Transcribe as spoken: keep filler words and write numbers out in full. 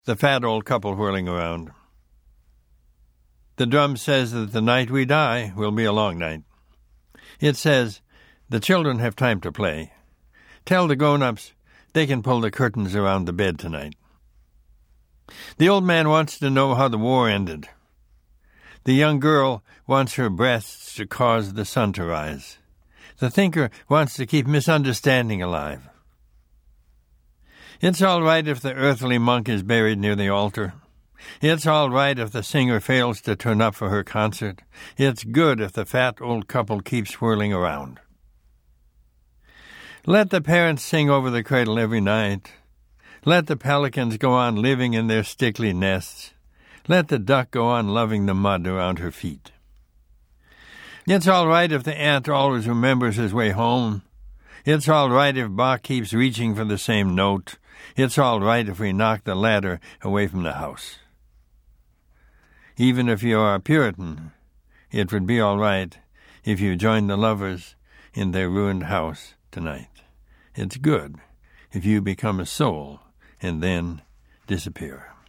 The fat old couple whirling around. The drum says that the night we die will be a long night. It says, the children have time to play. Tell the grown-ups they can pull the curtains around the bed tonight. The old man wants to know how the war ended. The young girl wants her breasts to cause the sun to rise. The thinker wants to keep misunderstanding alive. It's all right if the earthly monk is buried near the altar. It's all right if the singer fails to turn up for her concert. It's good if the fat old couple keeps whirling around. Let the parents sing over the cradle every night. Let the pelicans go on living in their stickly nests. Let the duck go on loving the mud around her feet. It's all right if the ant always remembers his way home. It's all right if Bach keeps reaching for the same note. It's all right if we knock the ladder away from the house. Even if you are a Puritan, it would be all right if you joined the lovers in their ruined house tonight. It's good if you become a soul and then disappear.